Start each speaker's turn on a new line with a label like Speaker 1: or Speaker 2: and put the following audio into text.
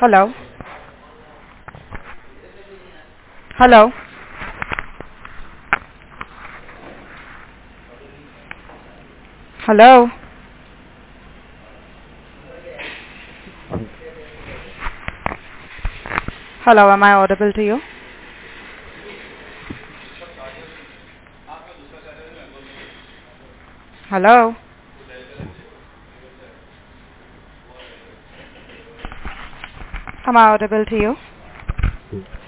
Speaker 1: Hello? Hello? Hello? Hello, am I audible to you? Hello? Am I audible to you?